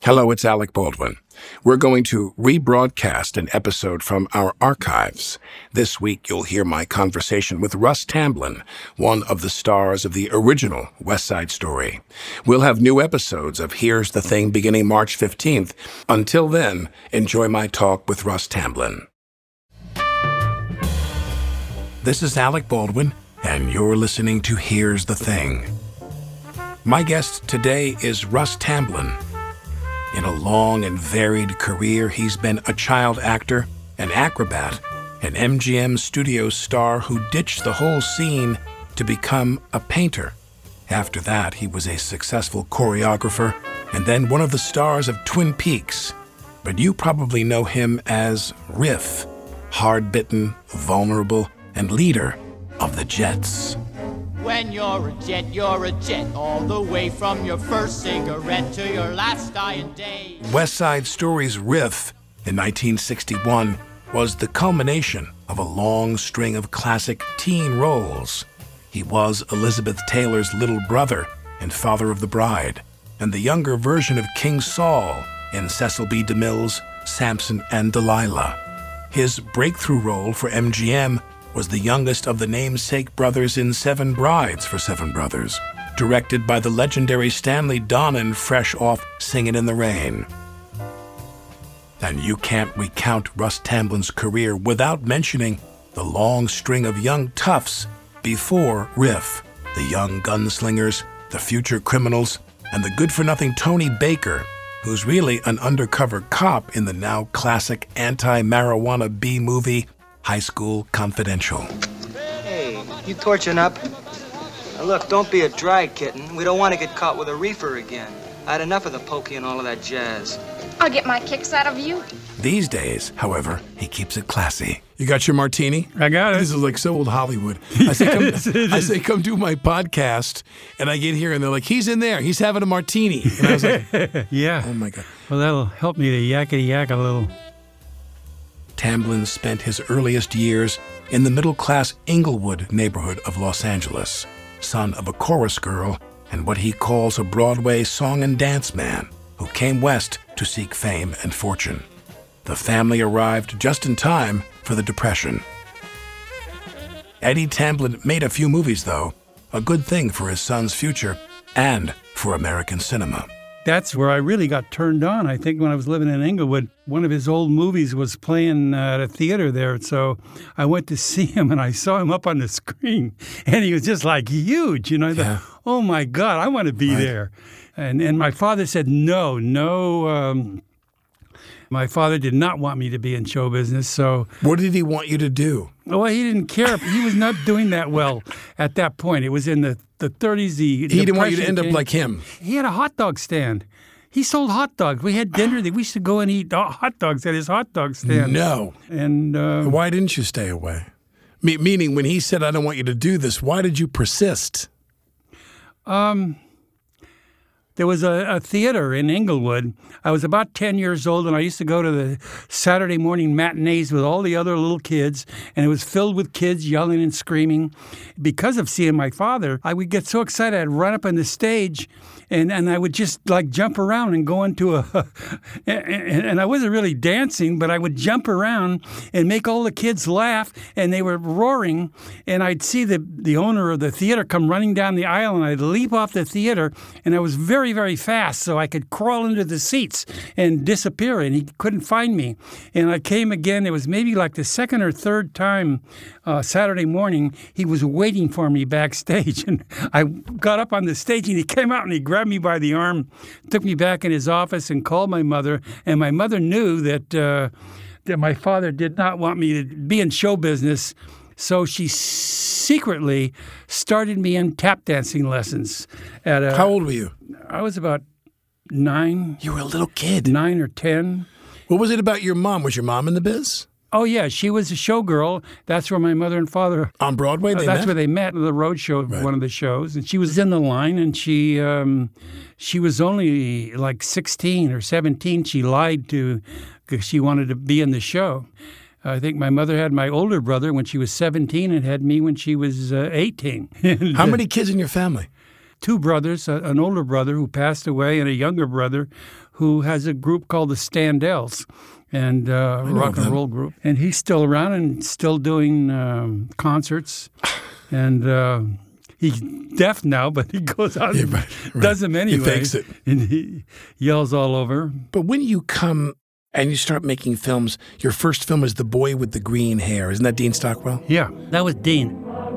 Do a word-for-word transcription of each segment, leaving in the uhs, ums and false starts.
Hello, it's Alec Baldwin. We're going to rebroadcast an episode from our archives. This week, you'll hear my conversation with Russ Tamblyn, one of the stars of the original West Side Story. We'll have new episodes of Here's the Thing beginning March fifteenth. Until then, enjoy my talk with Russ Tamblyn. This is Alec Baldwin, and you're listening to Here's the Thing. My guest today is Russ Tamblyn. In a long and varied career, he's been a child actor, an acrobat, an M G M Studios star who ditched the whole scene to become a painter. After that, he was a successful choreographer and then one of the stars of Twin Peaks. But you probably know him as Riff, hard-bitten, vulnerable, and leader of the Jets. When you're a jet, you're a jet, all the way from your first cigarette to your last dying day. West Side Story's Riff in nineteen sixty-one was the culmination of a long string of classic teen roles. He was Elizabeth Taylor's little brother in Father of the Bride, and the younger version of King Saul in Cecil B. DeMille's Samson and Delilah. His breakthrough role for M G M was the youngest of the namesake brothers in Seven Brides for Seven Brothers, directed by the legendary Stanley Donen, fresh off Singin' in the Rain. And you can't recount Russ Tamblyn's career without mentioning the long string of young toughs before Riff, the young gunslingers, the future criminals, and the good-for-nothing Tony Baker, who's really an undercover cop in the now classic anti-marijuana B-movie High School Confidential. Hey, you torching up? Now look, don't be a dry kitten. We don't want to get caught with a reefer again. I had enough of the pokey and all of that jazz. I'll get my kicks out of you. These days, however, he keeps it classy. You got your martini? I got it. This is like so old Hollywood. I say, come, I say, come do my podcast, and I get here, and they're like, he's in there. He's having a martini. And I was like, yeah. Oh, my God. Well, that'll help me to yakety-yak a little. Tamblyn spent his earliest years in the middle-class Inglewood neighborhood of Los Angeles, son of a chorus girl and what he calls a Broadway song and dance man who came west to seek fame and fortune. The family arrived just in time for the Depression. Eddie Tamblyn made a few movies, though, a good thing for his son's future and for American cinema. That's where I really got turned on. I think when I was living in Inglewood, one of his old movies was playing uh, at a theater there. So I went to see him, and I saw him up on the screen, and he was just like huge. You know, yeah. the, oh, my God, I want to be right there. And and my father said, no, no. Um, my father did not want me to be in show business. So what did he want you to do? Well, he didn't care. He was not doing that well at that point. It was in the, the thirties. The he didn't want you to end came. up like him. He had a hot dog stand. He sold hot dogs. We had dinner. We used to go and eat hot dogs at his hot dog stand. No. And uh, why didn't you stay away? Me- meaning, when he said, I don't want you to do this, why did you persist? Um... There was a, a theater in Inglewood. I was about ten years old, and I used to go to the Saturday morning matinees with all the other little kids, and it was filled with kids yelling and screaming. Because of seeing my father, I would get so excited, I'd run up on the stage, and, and I would just, like, jump around and go into a... and, and I wasn't really dancing, but I would jump around and make all the kids laugh, and they were roaring, and I'd see the, the owner of the theater come running down the aisle, and I'd leap off the theater, and I was very, very fast, so I could crawl into the seats and disappear, and he couldn't find me. And I came again. It was maybe like the second or third time uh, Saturday morning. He was waiting for me backstage, and I got up on the stage, and he came out, and he grabbed me by the arm, took me back in his office, and called my mother. And my mother knew that uh, that my father did not want me to be in show business. So she secretly started me in tap dancing lessons. At a, How old were you? I was about nine. You were a little kid. Nine or ten. What was it about your mom? Was your mom in the biz? Oh, yeah. She was a showgirl. That's where my mother and father... On Broadway, they uh, That's met? where they met, at the road show, Right. one of the shows. And she was in the line, and she um, she was only like sixteen or seventeen. She lied to... because she wanted to be in the show. I think my mother had my older brother when she was seventeen and had me when she was uh, eighteen. How many kids in your family? two brothers, a, an older brother who passed away and a younger brother who has a group called the Standells, and uh, a rock and roll group. And he's still around and still doing um, concerts. And uh, he's deaf now, but he goes out Yeah, and right, right. does them anyway. He fakes it. And he yells all over. But when you come and you start making films, your first film is The Boy with the Green Hair. Isn't that Dean Stockwell? Yeah, that was Dean.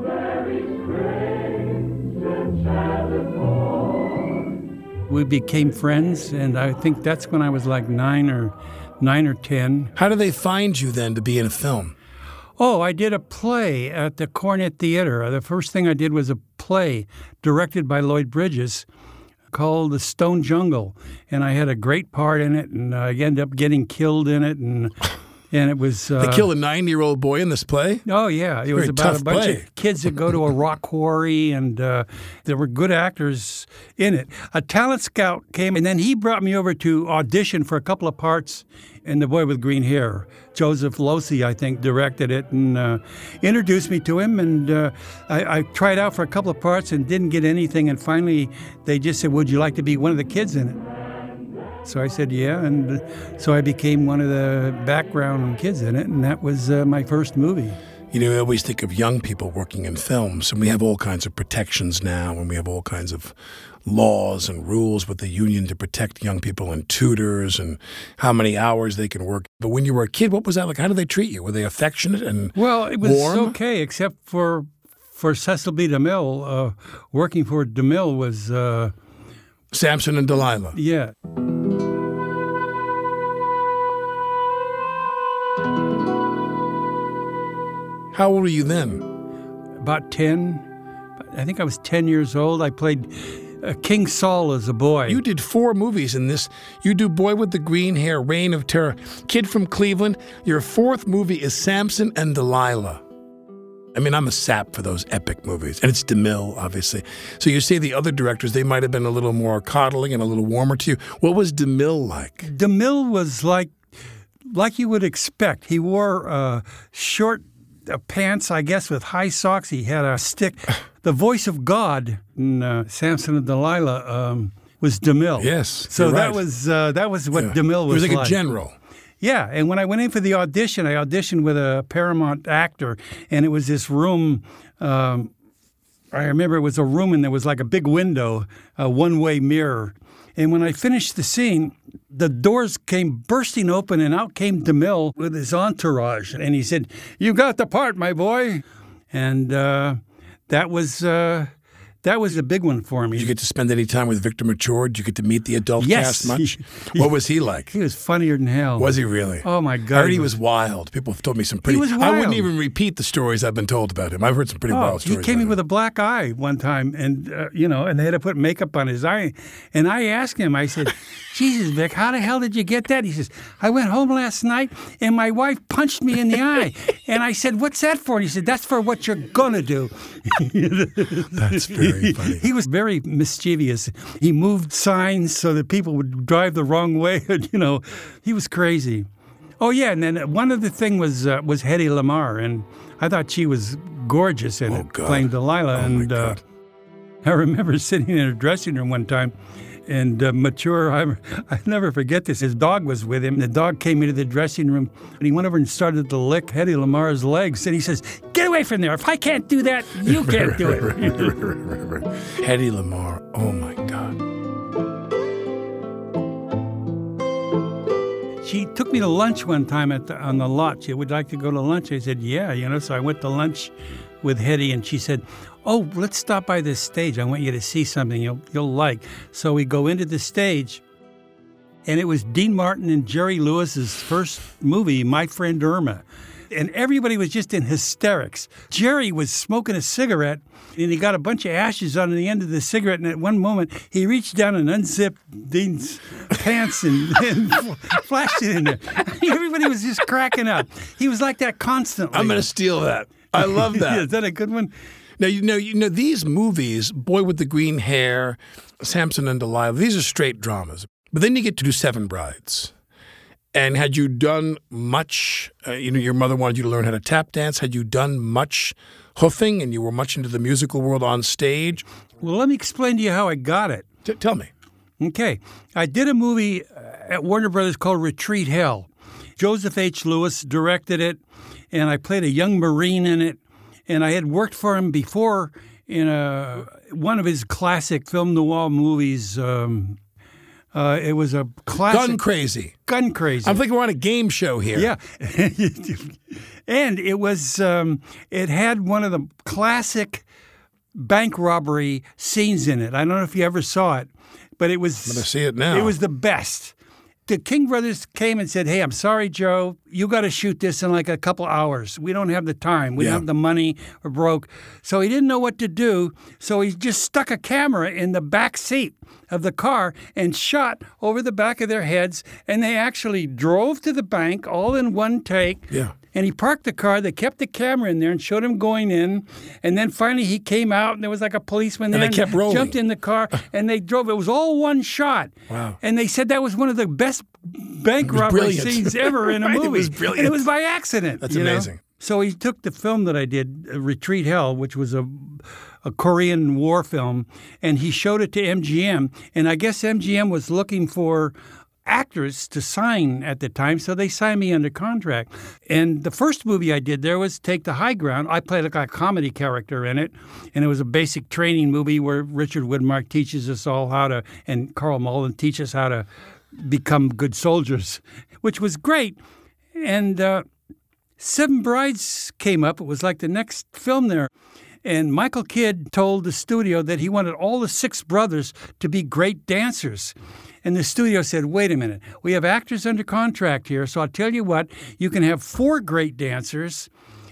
We became friends, and I think that's when I was like nine or nine or ten. How do they find you then to be in a film? Oh, I did a play at the Cornet Theater. The first thing I did was a play directed by Lloyd Bridges called The Stone Jungle, and I had a great part in it, and I ended up getting killed in it, and and it was... Uh, They kill a nine-year-old boy in this play? Oh, yeah. It Very was about tough a bunch play. of kids that go to a rock quarry, and uh, there were good actors in it. A talent scout came, and then he brought me over to audition for a couple of parts in The Boy with Green Hair. Joseph Losey, I think, directed it and uh, introduced me to him, and uh, I, I tried out for a couple of parts and didn't get anything, and finally they just said, would you like to be one of the kids in it? So I said, yeah, and so I became one of the background kids in it, and that was uh, my first movie. You know, we always think of young people working in films, and we have all kinds of protections now, and we have all kinds of laws and rules with the union to protect young people and tutors and how many hours they can work. But when you were a kid, what was that like? How did they treat you? Were they affectionate and Well, it was warm? okay, except for for Cecil B. DeMille. Uh, working for DeMille was, uh, Samson and Delilah. yeah. How old were you then? About ten. I think I was ten years old. I played uh, King Saul as a boy. You did four movies in this. You do Boy with the Green Hair, Reign of Terror, Kid from Cleveland. Your fourth movie is Samson and Delilah. I mean, I'm a sap for those epic movies. And it's DeMille, obviously. So you say the other directors, they might have been a little more coddling and a little warmer to you. What was DeMille like? DeMille was like, like you would expect. He wore uh, short uh, pants, I guess, with high socks. He had a stick. The voice of God in uh, Samson and Delilah um, was DeMille. Yes, So you're that right. was uh, that was what Yeah. DeMille was, He was like, like a general. Yeah, and when I went in for the audition, I auditioned with a Paramount actor, and it was this room. Um, I remember it was a room, and there was like a big window, a one-way mirror. And when I finished the scene, the doors came bursting open, and out came DeMille with his entourage. And he said, "You got the part, my boy." And uh, that was uh, that was a big one for me. Did you get to spend any time with Victor Mature? Did you get to meet the adult Yes. cast much? What was he like? He was funnier than hell. Was he really? Oh, my I God. heard he was wild. People have told me some pretty... was I wild. wouldn't even repeat the stories I've been told about him. I've heard some pretty Oh, wild he stories. came about in him. with a black eye one time, and uh, you know, and they had to put makeup on his eye. And I asked him, I said, "Jesus, Vic, how the hell did you get that?" He says, "I went home last night, and my wife punched me in the eye." And I said, "What's that for?" And he said, "That's for what you're gonna do." That's very funny. He was very mischievous. He moved signs so that people would drive the wrong way. You know, he was crazy. Oh yeah, and then one other thing was uh, was Hedy Lamarr, and I thought she was gorgeous in Oh, it, God. playing Delilah. Oh, my and uh, God. I remember sitting in her dressing room one time, and uh, Mature, I I never forget this. His dog was with him. The dog came into the dressing room, and he went over and started to lick Hedy Lamarr's legs, and he says, "Get away from there! If I can't do that, you can't do it." Hedy Lamarr. Oh, my God. She took me to lunch one time at the, on the lot. She would like to go to lunch. I said, yeah, you know. So I went to lunch with Hedy, and she said, "Oh, let's stop by this stage. I want you to see something you'll you'll like." So we go into the stage, and it was Dean Martin and Jerry Lewis's first movie, My Friend Irma. And everybody was just in hysterics. Jerry was smoking a cigarette, and he got a bunch of ashes on the end of the cigarette. And at one moment, he reached down and unzipped Dean's pants and, and flashed it in there. Everybody was just cracking up. He was like that constantly. I'm going to steal that. I love that. Is that a good one? Now, you know, you know, these movies, Boy with the Green Hair, Samson and Delilah, these are straight dramas. But then you get to do Seven Brides. And had you done much, uh, you know, your mother wanted you to learn how to tap dance. Had you done much hoofing and you were much into the musical world on stage? Well, let me explain to you how I got it. T- tell me. Okay. I did a movie at Warner Brothers called Retreat Hell. Joseph H. Lewis directed it, and I played a young Marine in it. And I had worked for him before in a, one of his classic film noir movies. Um, uh, it was a classic. Gun Crazy. Gun Crazy. I'm thinking we're on a game show here. Yeah. And it was, um, it had one of the classic bank robbery scenes in it. I don't know if you ever saw it, but it was. I'm going to see it now. It was the best. The King brothers came and said, hey, I'm sorry, Joe. You got to shoot this in like a couple hours. We don't have the time. We Yeah. don't have the money. We're broke. So he didn't know what to do. So he just stuck a camera in the back seat of the car and shot over the back of their heads. And they actually drove to the bank all in one take. Yeah. And he parked the car. They kept the camera in there and showed him going in. And then finally he came out, and there was like a policeman there. And they kept rolling. Jumped in the car, and they drove. It was all one shot. Wow. And they said that was one of the best bank robbery brilliant. scenes ever in a Right, movie. it was brilliant. And it was by accident. That's you know? amazing. So he took the film that I did, uh, Retreat Hell, which was a, a Korean war film, and he showed it to M G M. And I guess M G M was looking for actors to sign at the time, so they signed me under contract. And the first movie I did there was Take the High Ground. I played like a comedy character in it, and it was a basic training movie where Richard Widmark teaches us all how to, and Carl Mullen teach us how to become good soldiers, which was great. And uh, Seven Brides came up. It was like the next film there. And Michael Kidd told the studio that he wanted all the six brothers to be great dancers. And the studio said, wait a minute, we have actors under contract here, so I'll tell you what, you can have four great dancers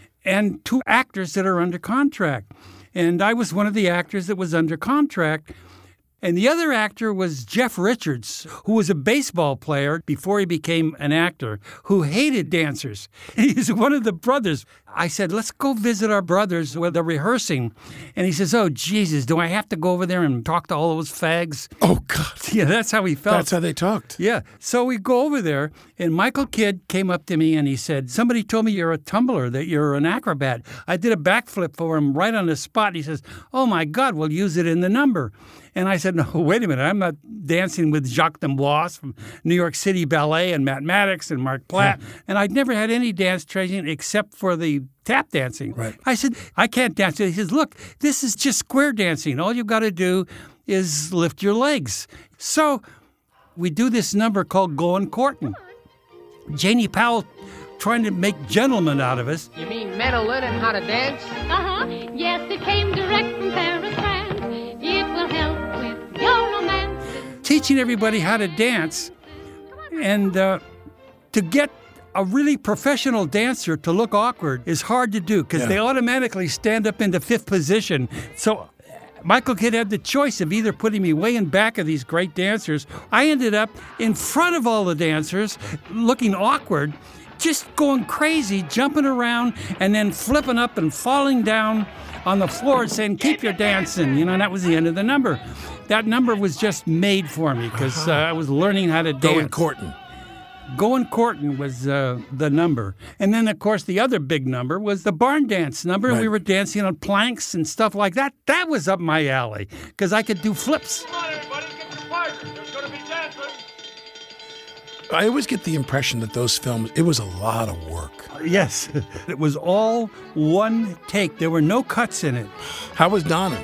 and two actors that are under contract. And I was one of the actors that was under contract. And the other actor was Jeff Richards, who was a baseball player before he became an actor, who hated dancers. He's one of the brothers. I said, let's go visit our brothers where they're rehearsing. And he says, oh, Jesus, do I have to go over there and talk to all those fags? Oh, God. Yeah, that's how he felt. That's how they talked. Yeah. So we go over there, and Michael Kidd came up to me and he said, somebody told me you're a tumbler, that you're an acrobat. I did a backflip for him right on the spot. He says, oh, my God, we'll use it in the number. And I said, no, wait a minute. I'm not dancing with Jacques D'Amboise from New York City Ballet and Matt Maddox and Mark Platt. And I'd never had any dance training except for the tap dancing. Right. I said, I can't dance. He says, look, this is just square dancing. All you've got to do is lift your legs. So we do this number called Goin' Courtin'. Janie Powell trying to make gentlemen out of us. You mean men are learning how to dance? Uh-huh. Yes, it came direct from Paris, France. It will help with your romance. Teaching everybody how to dance. And uh, to get a really professional dancer to look awkward is hard to do because Yeah. they automatically stand up into fifth position. So Michael Kidd had the choice of either putting me way in back of these great dancers. I ended up in front of all the dancers, looking awkward, just going crazy, jumping around, and then flipping up and falling down on the floor and saying, keep your dancing. You know, and that was the end of the number. That number was just made for me because uh, I was learning how to dance. Goin' Courtin'. Goin' Courtin' was uh, the number. And then, of course, the other big number was the barn dance number. Right. We were dancing on planks and stuff like that. That was up my alley because I could do flips. Come on, everybody, get to party. There's going to be dancing. I always get the impression that those films, it was a lot of work. Yes, it was all one take. There were no cuts in it. How was Donnan?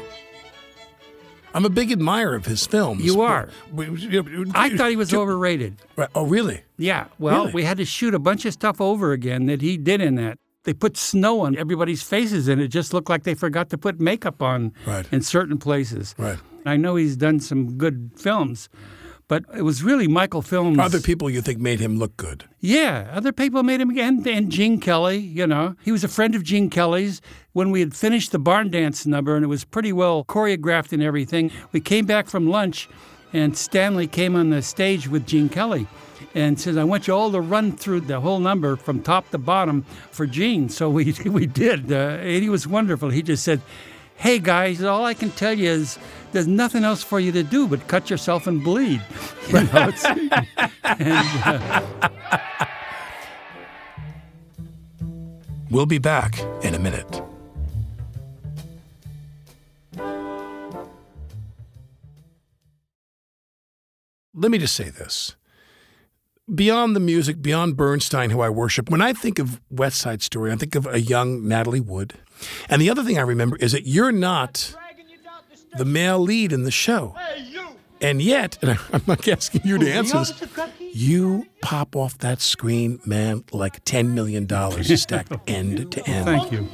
I'm a big admirer of his films. You are. But- but- I thought he was overrated. Right. Oh, really? Yeah, well, Really? we had to shoot a bunch of stuff over again that he did in that. They put snow on everybody's faces, and it just looked like they forgot to put makeup on Right. in certain places. Right. I know he's done some good films, but it was really Michael Films. Other people you think made him look good. Yeah, other people made him again. And Gene Kelly, you know. He was a friend of Gene Kelly's. When we had finished the barn dance number, and it was pretty well choreographed and everything, we came back from lunch, and Stanley came on the stage with Gene Kelly and says, I want you all to run through the whole number from top to bottom for Gene. So we we did. Uh, and he was wonderful. He just said, hey, guys, all I can tell you is there's nothing else for you to do but cut yourself and bleed. You know, it's, and, uh, We'll be back in a minute. let me just say this. Beyond the music, beyond Bernstein, who I worship, when I think of West Side Story, I think of a young Natalie Wood. And the other thing I remember is that you're not the male lead in the show. And yet, and I'm not asking you to answer this, you pop off that screen, man, like ten million dollars stacked end to end. Thank you.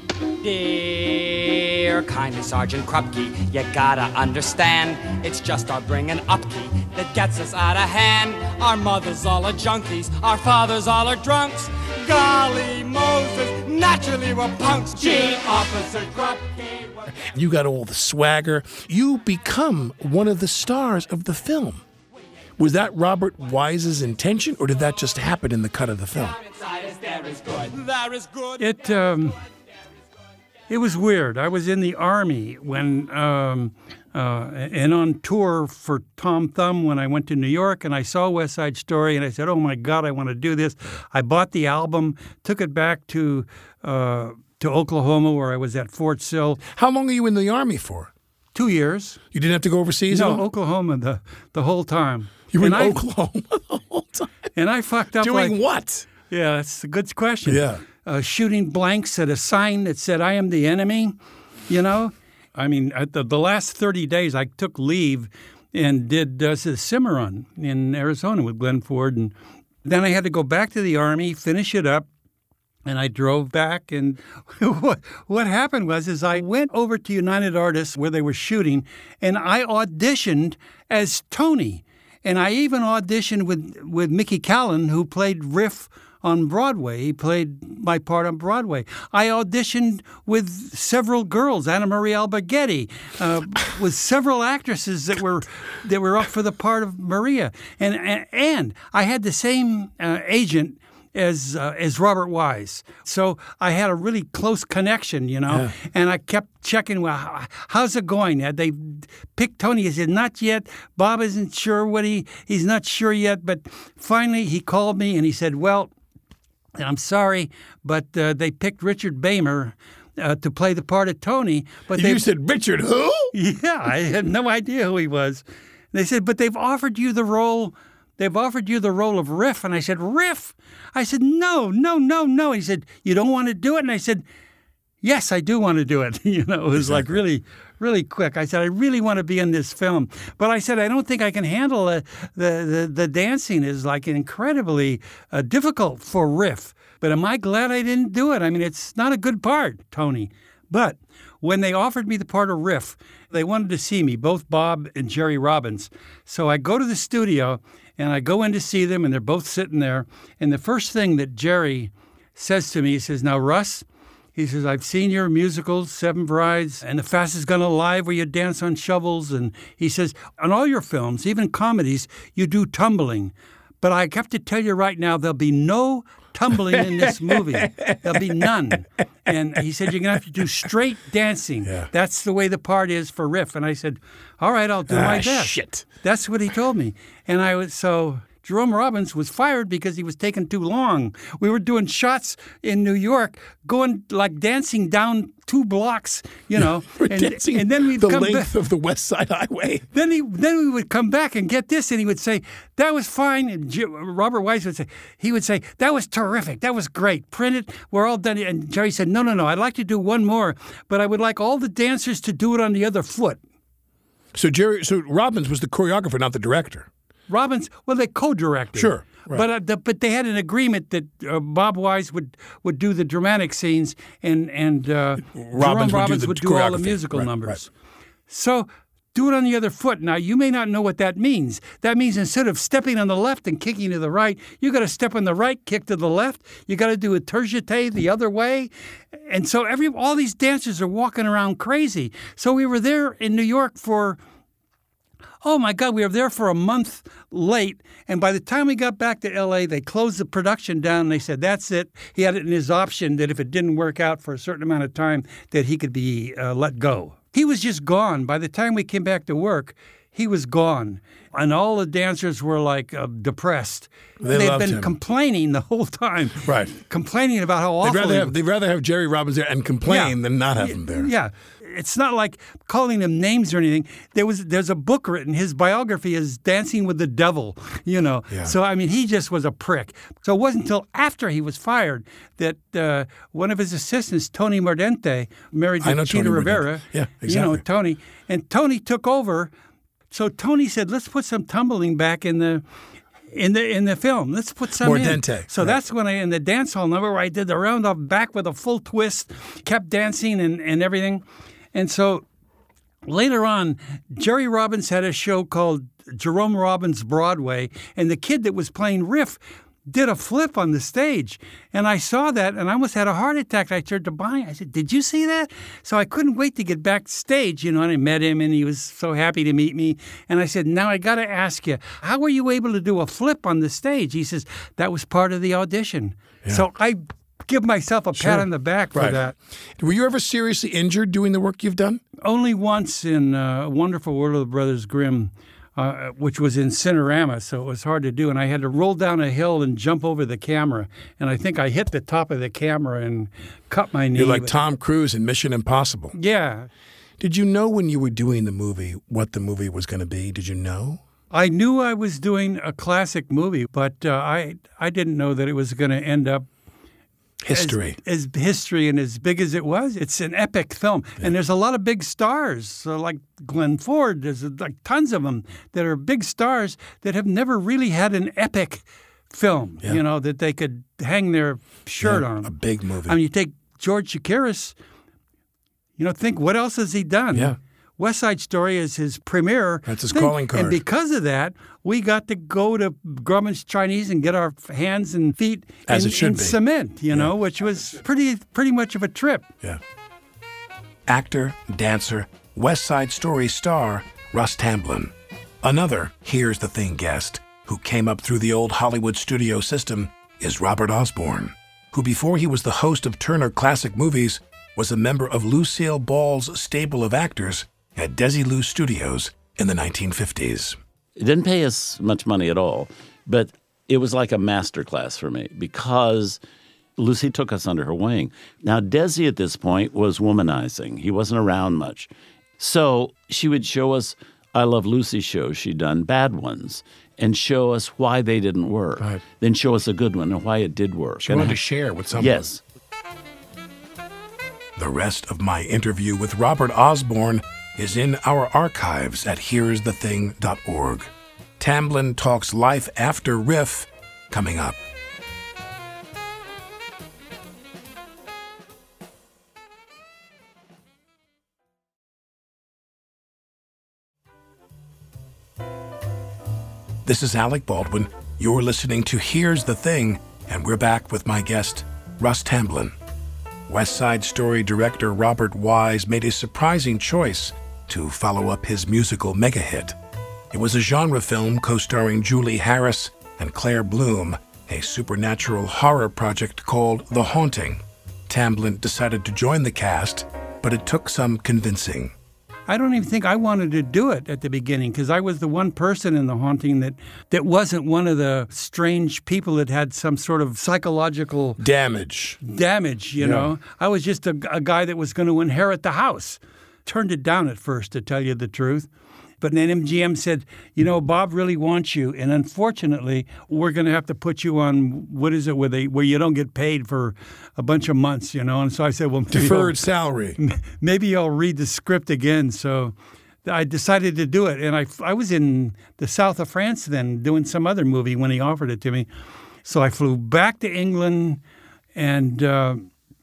Dear kindly Sergeant Krupke, you gotta understand, it's just our bringing up key that gets us out of hand. Our mothers all are junkies, our fathers all are drunks. Golly Moses, naturally we're punks. Gee, Officer Krupke. You got all the swagger. You become one of the stars of the film. Was that Robert Wise's intention, or did that just happen in the cut of the film? It um, it was weird. I was in the Army when um, uh, and on tour for Tom Thumb when I went to New York, and I saw West Side Story, and I said, "Oh my God, I want to do this." I bought the album, took it back to uh, to Oklahoma, where I was at Fort Sill. How long are you in the Army for? Two years. You didn't have to go overseas? No, at all? Oklahoma the the whole time. You were and in I, Oklahoma the whole time? And I fucked up Doing like, what? Yeah, that's a good question. Yeah. Uh, shooting blanks at a sign that said, "I am the enemy," you know? I mean, at the, the last thirty days, I took leave and did uh, the Cimarron in Arizona with Glenn Ford. And then I had to go back to the Army, finish it up, and I drove back. And what, what happened was is I went over to United Artists where they were shooting, and I auditioned as Tony. And I even auditioned with, with Mickey Callan, who played Riff on Broadway. He played my part on Broadway. I auditioned with several girls, Anna Marie Alberghetti, uh, with several actresses that were that were up for the part of Maria. And and, and I had the same uh, agent as uh, as Robert Wise. So I had a really close connection, you know, yeah. And I kept checking, well, how's it going? Had they picked Tony? He said, not yet. Bob isn't sure what he, he's not sure yet. But finally he called me and he said, well, I'm sorry, but uh, they picked Richard Bamer uh, to play the part of Tony. But You said, Richard who? Yeah, I had no idea who he was. They said, but they've offered you the role They've offered you the role of Riff. And I said, Riff? I said, no, no, no, no. He said, you don't want to do it? And I said, yes, I do want to do it. You know, it was exactly. like really, really quick. I said, I really want to be in this film. But I said, I don't think I can handle it. The, the, the dancing is like incredibly uh, difficult for Riff. But am I glad I didn't do it? I mean, it's not a good part, Tony. But when they offered me the part of Riff, they wanted to see me, both Bob and Jerry Robbins. So I go to the studio, and I go in to see them, and they're both sitting there. And the first thing that Jerry says to me, he says, now, Russ, he says, I've seen your musicals, Seven Brides, and The Fastest Gun Alive, where you dance on shovels. And he says, on all your films, even comedies, you do tumbling. But I have to tell you right now, there'll be no tumbling in this movie. There'll be none. And he said, you're going to have to do straight dancing. Yeah. That's the way the part is for Riff. And I said, all right, I'll do ah, my best. Shit. That's what he told me. And I was so... Jerome Robbins was fired because he was taking too long. We were doing shots in New York, going like dancing down two blocks, you know. We're and, dancing and then we'd the come length back. of the West Side Highway. Then he, then we would come back and get this, and he would say, that was fine. And J- Robert Wise would say, he would say, that was terrific. That was great. Print it. We're all done. And Jerry said, no, no, no. I'd like to do one more, but I would like all the dancers to do it on the other foot. So Jerry, so Robbins was the choreographer, not the director. Robbins, well, they co-directed. Sure. Right. But uh, the, but they had an agreement that uh, Bob Wise would, would do the dramatic scenes and and uh, Robbins, Jerome Robbins would do, would do all the musical right, numbers. Right. So do it on the other foot. Now, you may not know what that means. That means instead of stepping on the left and kicking to the right, you got to step on the right, kick to the left. You got to do a tergite the other way. And so every all these dancers are walking around crazy. So we were there in New York for... Oh, my God, we were there for a month late, and by the time we got back to L A, they closed the production down, and they said, that's it. He had it in his option that if it didn't work out for a certain amount of time, that he could be uh, let go. He was just gone. By the time we came back to work, he was gone, and all the dancers were, like, uh, depressed. They They'd loved been him. complaining the whole time. Right. Complaining about how awful They'd rather, he have, they'd rather have Jerry Robbins there and complain yeah. than not have him there. Yeah. it's not like calling them names or anything. There was there's a book written. His biography is Dancing with the Devil, you know. Yeah. So, I mean, he just was a prick. So it wasn't until after he was fired that uh, one of his assistants, Tony Mordente, married I know to Chita Tony Rivera. Mordente. Yeah, You know, exactly. Tony. And Tony took over. So Tony said, let's put some tumbling back in the in the in the film. Let's put some Mordente, in. So right. that's when I, in the dance hall number where I did the round off back with a full twist, kept dancing and, and everything. And so later on, Jerry Robbins had a show called Jerome Robbins Broadway, and the kid that was playing Riff did a flip on the stage. And I saw that, and I almost had a heart attack. I turned to Bonnie. I said, did you see that? So I couldn't wait to get backstage, you know, and I met him, and he was so happy to meet me. And I said, now I got to ask you, how were you able to do a flip on the stage? He says, that was part of the audition. Yeah. So I give myself a Sure. pat on the back for Right. that. Were you ever seriously injured doing the work you've done? Only once in uh, Wonderful World of the Brothers Grimm, uh, which was in Cinerama, so it was hard to do. And I had to roll down a hill and jump over the camera. And I think I hit the top of the camera and cut my knee. You're like But- Tom Cruise in Mission Impossible. Yeah. Did you know when you were doing the movie what the movie was going to be? Did you know? I knew I was doing a classic movie, but uh, I I didn't know that it was going to end up History. As, as history and as big as it was. It's an epic film. And there's a lot of big stars, so like Glenn Ford, there's like tons of them that are big stars that have never really had an epic film, Yeah. you know, that they could hang their shirt Yeah, on. a big movie. I mean, you take George Chakiris, you know, think, what else has he done? Yeah. West Side Story is his premiere. That's his thing. calling card. And because of that, we got to go to Grumman's Chinese and get our hands and feet As in, it should in be. cement, you know, which was pretty pretty much of a trip. Yeah. Actor, dancer, West Side Story star Russ Tamblyn. Another Here's the Thing guest who came up through the old Hollywood studio system is Robert Osborne, who before he was the host of Turner Classic Movies was a member of Lucille Ball's stable of actors at Desilu Studios in the nineteen fifties. It didn't pay us much money at all, but it was like a master class for me because Lucy took us under her wing. Now, Desi at this point was womanizing. He wasn't around much. So she would show us I Love Lucy shows she'd done, bad ones, and show us why they didn't work. Right. Then show us a good one and why it did work. She And wanted I- to share with someone. Yes. The rest of my interview with Robert Osborne is in our archives at here's the thing dot org. Tamblyn talks life after Riff coming up. This is Alec Baldwin. You're listening to Here's the Thing, and we're back with my guest, Russ Tamblyn. West Side Story director Robert Wise made a surprising choice to follow up his musical mega hit. It was a genre film co-starring Julie Harris and Claire Bloom, a supernatural horror project called The Haunting. Tamblyn decided to join the cast, but it took some convincing. I don't even think I wanted to do it at the beginning because I was the one person in The Haunting that, that wasn't one of the strange people that had some sort of psychological Damage. damage, you Yeah. know. I was just a, a guy that was going to inherit the house. Turned it down at first, to tell you the truth. But then M G M said, you know, Bob really wants you, and unfortunately, we're going to have to put you on, what is it, where, they, where you don't get paid for a bunch of months, you know? And so I said, well, maybe Deferred I'll- salary. maybe I'll read the script again. So I decided to do it. And I, I was in the south of France then doing some other movie when he offered it to me. So I flew back to England, and uh,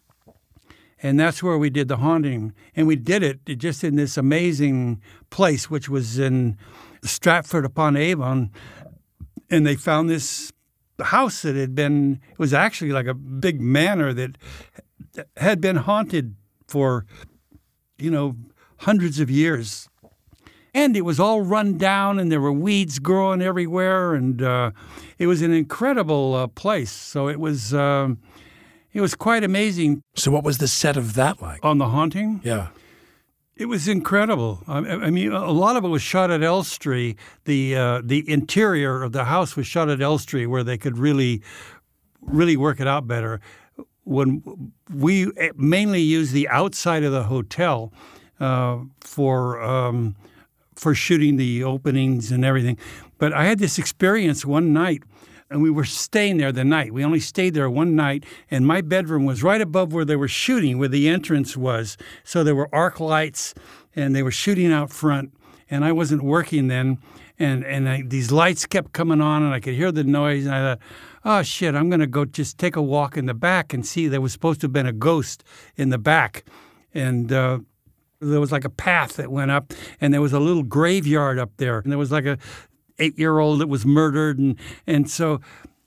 and that's where we did The Haunting. And we did it just in this amazing place, which was in Stratford-upon-Avon. And they found this house that had been, it was actually like a big manor that had been haunted for, you know, hundreds of years. And it was all run down, and there were weeds growing everywhere, and uh, it was an incredible uh, place. So it was um, it was quite amazing. So what was the set of that like? On The Haunting? Yeah. It was incredible. I, I mean, a lot of it was shot at Elstree. The uh, the interior of the house was shot at Elstree, where they could really, really work it out better. When we mainly used the outside of the hotel, uh, for um, for shooting the openings and everything. But I had this experience one night, and we were staying there the night. We only stayed there one night, and my bedroom was right above where they were shooting, where the entrance was. So there were arc lights, and they were shooting out front, and I wasn't working then. And and I, these lights kept coming on, and I could hear the noise, and I thought, oh, shit, I'm going to go just take a walk in the back and see. There was supposed to have been a ghost in the back. And uh, there was like a path that went up, and there was a little graveyard up there. And there was like a eight-year-old that was murdered. And, and so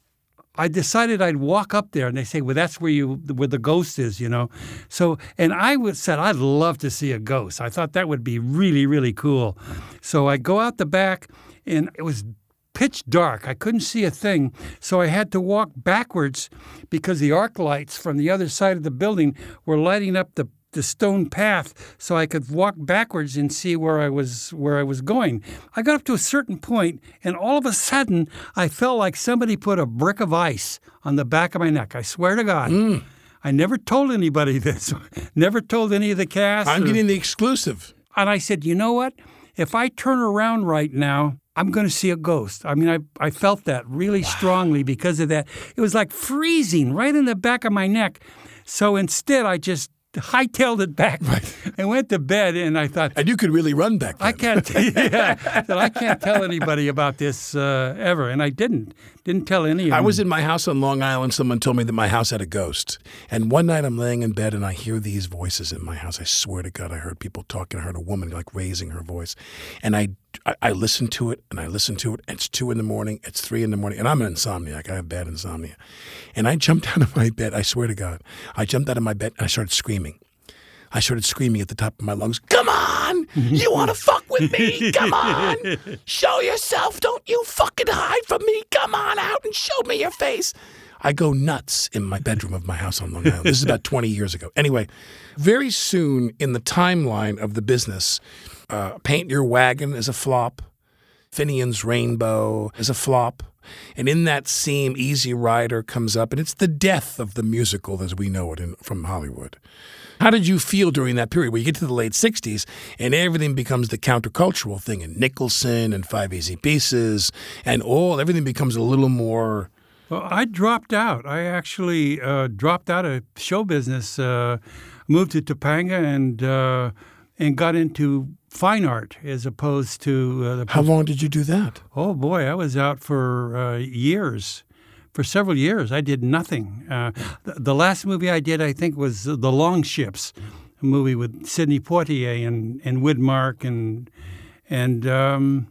I decided I'd walk up there, and they say, well, that's where you where the ghost is, you know. So, and I would, said, I'd love to see a ghost. I thought that would be really, really cool. So I go out the back, and it was pitch dark. I couldn't see a thing. So I had to walk backwards because the arc lights from the other side of the building were lighting up the the stone path, so I could walk backwards and see where I was where I was going. I got up to a certain point, and all of a sudden, I felt like somebody put a brick of ice on the back of my neck. I swear to God. Mm. I never told anybody this. Never told any of the cast. I'm or, getting the exclusive. And I said, you know what? If I turn around right now, I'm going to see a ghost. I mean, I, I felt that really strongly because of that. It was like freezing right in the back of my neck. So instead, I just hightailed it back right. and went to bed, and I thought... And you could really run back then. I can't, yeah, that I can't tell anybody about this uh, ever, and I didn't. Didn't tell any of them. I was in my house on Long Island. Someone told me that my house had a ghost. And one night I'm laying in bed, and I hear these voices in my house. I swear to God, I heard people talking. I heard a woman, like, raising her voice. And I, I, I listened to it, and I listened to it. It's two in the morning. It's three in the morning. And I'm an insomniac. I have bad insomnia. And I jumped out of my bed. I swear to God. I jumped out of my bed, and I started screaming. I started screaming at the top of my lungs, come on! You want to fuck with me? Come on! Show yourself! Don't you fucking hide from me! Come on out and show me your face! I go nuts in my bedroom of my house on Long Island. This is about twenty years ago. Anyway, very soon in the timeline of the business, uh, Paint Your Wagon is a flop. Finian's Rainbow is a flop. And in that scene, Easy Rider comes up, and it's the death of the musical as we know it in, from Hollywood. How did you feel during that period where you get to the late sixties and everything becomes the countercultural thing, and Nicholson and Five Easy Pieces and all, everything becomes a little more... Well, I dropped out. I actually uh, dropped out of show business, uh, moved to Topanga, and uh, and got into fine art as opposed to... Uh, the How long did you do that? Oh, boy, I was out for uh, years. For several years, I did nothing. Uh, the, the last movie I did, I think, was The Long Ships, a movie with Sidney Poitier and, and Widmark, and and um,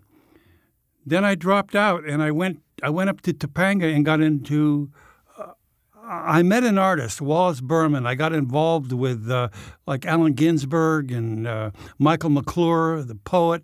then I dropped out, and I went I went up to Topanga and got into. Uh, I met an artist, Wallace Berman. I got involved with uh, like Allen Ginsberg and uh, Michael McClure, the poet,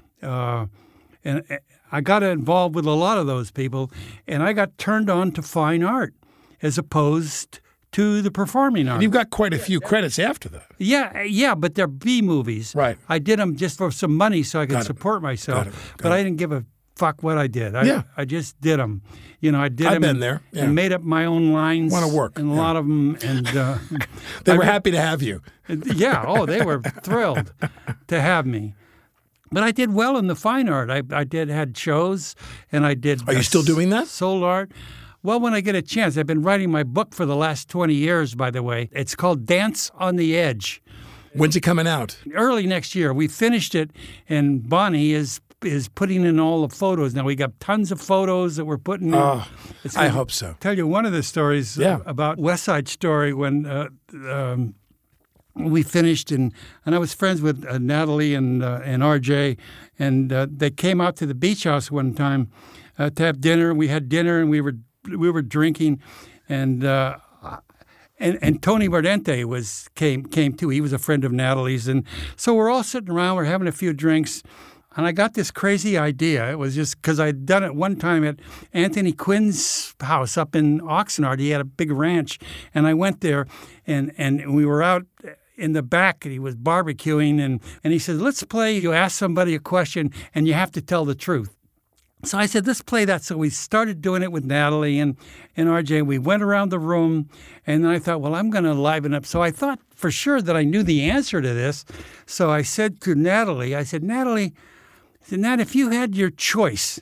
uh, and. I got involved with a lot of those people, and I got turned on to fine art as opposed to the performing art. You've got quite a few credits after that. Yeah, yeah, but they're B movies. Right. I did them just for some money so I could got support it. myself, Got it. Got but it. I didn't give a fuck what I did. I, Yeah. I just did them. You know, I did I've them been and, there. Yeah. and made up my own lines. Wanna work. And a Yeah. lot of them. And uh, They were I- happy to have you. Yeah, oh, they were thrilled to have me. But I did well in the fine art. I, I did had shows, and I did. Are you uh, still doing that? Soul art. Well, when I get a chance. I've been writing my book for the last twenty years, by the way. It's called Dance on the Edge. When's it coming out? Early next year. We finished it, and Bonnie is is putting in all the photos. Now, we got tons of photos that we're putting in. Oh, It's I gonna hope so. Tell you one of the stories Yeah. about West Side Story when uh, um, we finished, and, and I was friends with uh, Natalie and uh, and R J, and uh, they came out to the beach house one time uh, to have dinner. We had dinner, and we were we were drinking, and uh, and and Tony Mordente was came came too. He was a friend of Natalie's, and so we're all sitting around. We're having a few drinks. And I got this crazy idea. It was just because I'd done it one time at Anthony Quinn's house up in Oxnard. He had a big ranch. And I went there, and, and we were out in the back, and he was barbecuing. And, and he said, let's play, you ask somebody a question, and you have to tell the truth. So I said, let's play that. So we started doing it with Natalie and, and R J. We went around the room, and then I thought, well, I'm going to liven up. So I thought for sure that I knew the answer to this. So I said to Natalie, I said, Natalie, I said, Nat, if you had your choice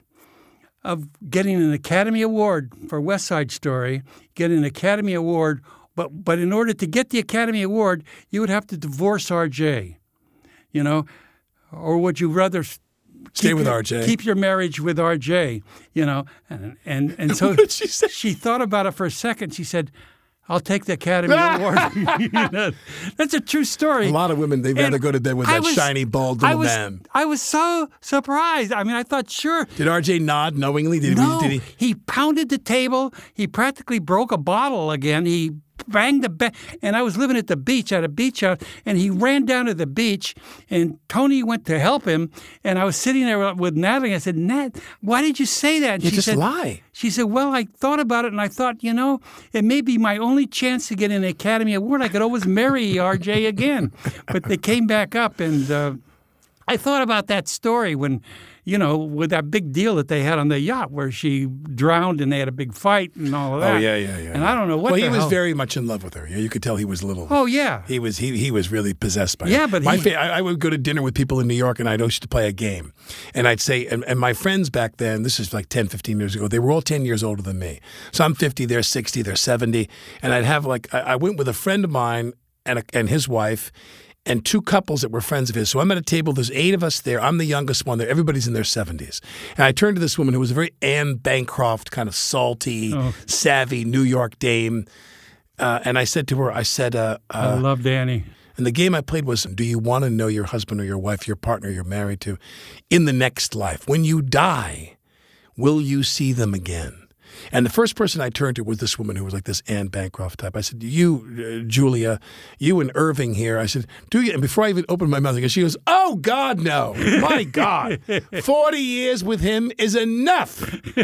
of getting an Academy Award for West Side Story, get an Academy Award, but but in order to get the Academy Award, you would have to divorce R J, you know, or would you rather stay keep with your, R J? Keep your marriage with R J, you know, and and, and so what did she say? She thought about it for a second. She said, I'll take the Academy Award. You know, that's a true story. A lot of women, they'd rather And go to bed with I that was- shiny, bald I little was, man. I was so surprised. I mean, I thought, sure. Did R J nod knowingly? Did, No, he, did he? he pounded the table. He practically broke a bottle again. He banged the bed. And I was living at the beach, at a beach house, and he ran down to the beach, and Tony went to help him. And I was sitting there with Natalie. I said, Nat, why did you say that? And You she just said, lie. She said, well, I thought about it, and I thought, you know, it may be my only chance to get an Academy Award. I could always marry R J again. But they came back up, and uh, I thought about that story when, you know, with that big deal that they had on the yacht where she drowned and they had a big fight and all of that. Oh, yeah, yeah, yeah. And I don't know what Well, the he was hell. very much in love with her. Yeah, you could tell he was a little. Oh, yeah. He was he he was really possessed by her. Yeah, but my he- fa- I, I would go to dinner with people in New York, and I'd used to play a game, and I'd say, and, and my friends back then, this is like ten, fifteen years ago, they were all ten years older than me. So I'm fifty, they're sixty, they're seventy, and I'd have like I, I went with a friend of mine and a, and his wife. And two couples that were friends of his. So I'm at a table. There's eight of us there. I'm the youngest one there. Everybody's in their seventies. And I turned to this woman who was a very Anne Bancroft, kind of salty, Oh. savvy New York dame. Uh, and I said to her, I said, uh, I uh, love Danny. and the game I played was, do you want to know your husband or your wife, your partner you're married to, in the next life? When you die, will you see them again? And the first person I turned to was this woman who was like this Anne Bancroft type. I said, you, uh, Julia, you and Irving here. I said, do you? And before I even opened my mouth, she goes, oh, God, no. My God. forty years with him is enough.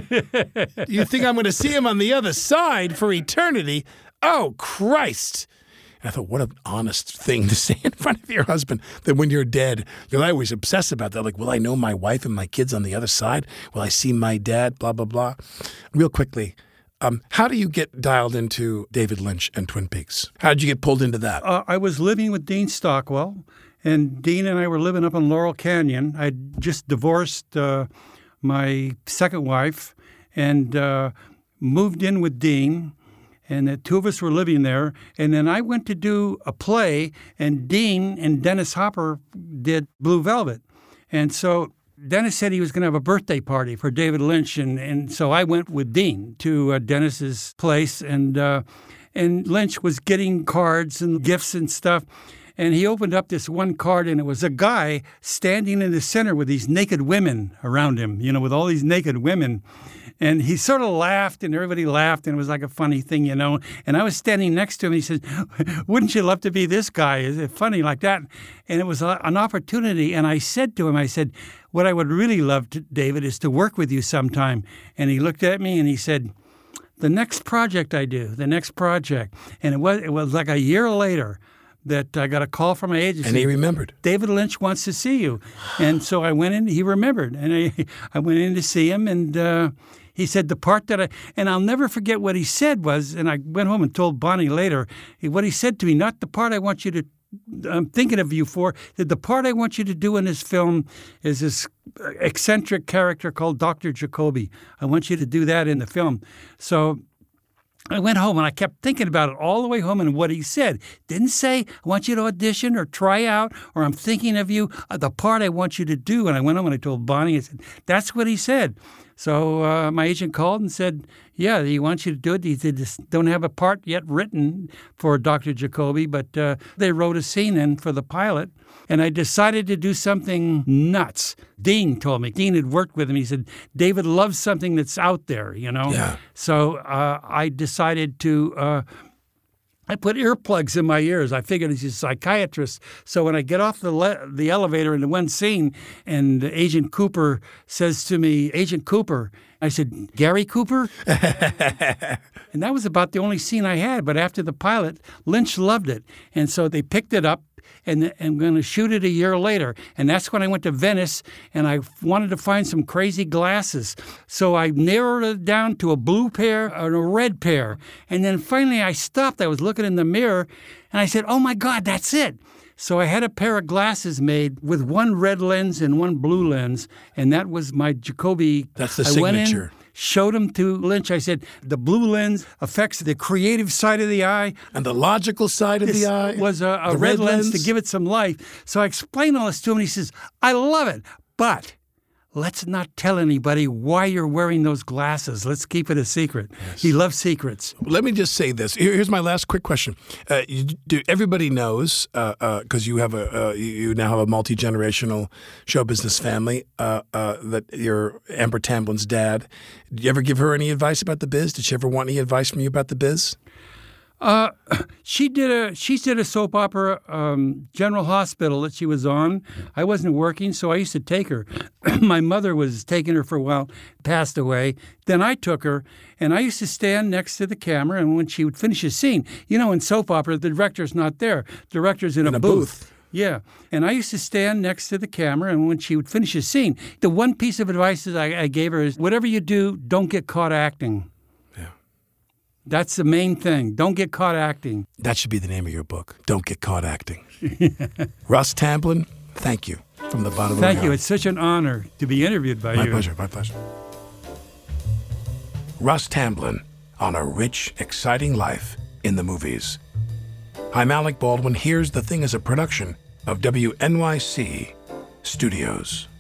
You think I'm going to see him on the other side for eternity? Oh, Christ. And I thought, what an honest thing to say in front of your husband, that when you're dead, because I always obsess about that. Like, will I know my wife and my kids on the other side? Will I see my dad? Blah, blah, blah. Real quickly, um, how do you get dialed into David Lynch and Twin Peaks? How did you get pulled into that? Uh, I was living with Dean Stockwell, and Dean and I were living up in Laurel Canyon. I'd just divorced uh, my second wife and uh, moved in with Dean. And the two of us were living there. And then I went to do a play, and Dean and Dennis Hopper did Blue Velvet. And so Dennis said he was going to have a birthday party for David Lynch. And, and so I went with Dean to uh, Dennis's place. And, uh, and Lynch was getting cards and gifts and stuff. And he opened up this one card, and it was a guy standing in the center with these naked women around him, you know, with all these naked women. And he sort of laughed, and everybody laughed, and it was like a funny thing, you know. And I was standing next to him, and he said, wouldn't you love to be this guy? Is it funny like that? And it was a, an opportunity. And I said to him, I said, what I would really love, to, David, is to work with you sometime. And he looked at me, and he said, the next project I do, the next project. And it was it was like a year later that I got a call from my agency. And he remembered. David Lynch wants to see you. And so I went in, he remembered. And I, I went in to see him, and uh, he said the part that I, and I'll never forget what he said was, and I went home and told Bonnie later, what he said to me, not the part I want you to, I'm thinking of you for, that the part I want you to do in this film is this eccentric character called Doctor Jacoby. I want you to do that in the film. So I went home, and I kept thinking about it all the way home and what he said. Didn't say, I want you to audition or try out, or I'm thinking of you, uh, the part I want you to do. And I went home and I told Bonnie, I said, that's what he said. So uh, my agent called and said, yeah, he wants you to do it. He said, just don't have a part yet written for Doctor Jacoby, but uh, they wrote a scene in for the pilot. And I decided to do something nuts. Dean told me. Dean had worked with him. He said, David loves something that's out there, you know? Yeah. So uh, I decided to, uh, I put earplugs in my ears. I figured he's a psychiatrist. So when I get off the le- the elevator in the one scene, and Agent Cooper says to me, Agent Cooper, I said, Gary Cooper? And that was about the only scene I had. But after the pilot, Lynch loved it. And so they picked it up. and I'm going to shoot it a year later. And that's when I went to Venice, and I wanted to find some crazy glasses. So I narrowed it down to a blue pair and a red pair. And then finally I stopped. I was looking in the mirror, and I said, oh, my God, that's it. So I had a pair of glasses made with one red lens and one blue lens, and that was my Jacoby. That's the I signature. Went in, showed him to Lynch. I said, the blue lens affects the creative side of the eye. And the logical side of this the eye. was a, a the red, red lens, lens to give it some life. So I explained all this to him, and he says, I love it, but let's not tell anybody why you're wearing those glasses. Let's keep it a secret. Yes. He loves secrets. Let me just say this. Here, here's my last quick question. Uh, you, do, everybody knows, because uh, uh, you have a uh, you now have a multi-generational show business family, uh, uh, that you're Amber Tamblin's dad. Did you ever give her any advice about the biz? Did she ever want any advice from you about the biz? Uh, she did a she did a soap opera, um, General Hospital, that she was on. I wasn't working, so I used to take her. My mother was taking her for a while, passed away. Then I took her, and I used to stand next to the camera. And when she would finish a scene, you know, in soap opera, the director's not there. The director's in, in a, a booth. booth. Yeah, and I used to stand next to the camera, and when she would finish a scene, the one piece of advice that I, I gave her is, whatever you do, don't get caught acting. That's the main thing. Don't get caught acting. That should be the name of your book. Don't Get Caught Acting. Russ Tamblyn, thank you from the bottom of my heart. Thank you. It's such an honor to be interviewed by my you. My pleasure. My pleasure. Russ Tamblyn on a rich, exciting life in the movies. I'm Alec Baldwin. Here's The Thing is a production of W N Y C Studios.